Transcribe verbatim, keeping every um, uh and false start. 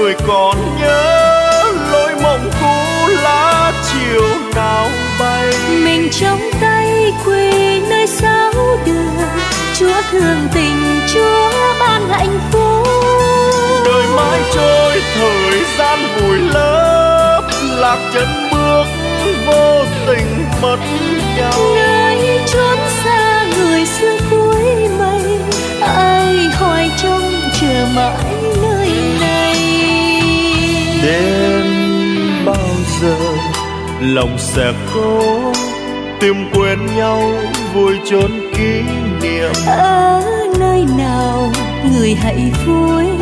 người còn nhớ lối mộng cũ lá chiều nào bay. Mình trong tay quỳ nơi sáu đường, Chúa thương tình, Chúa ban hạnh phúc. Đời mãi trôi, thời gian vùi lấp, lạc chân bước vô tình mất nhau. Nơi chốn xa người xưa cuối mây, ai hỏi trông chờ mãi nơi này. Đến bao giờ lòng sẽ khô, tìm quên nhau vui chốn kỷ niệm. Ở nơi nào người hãy vui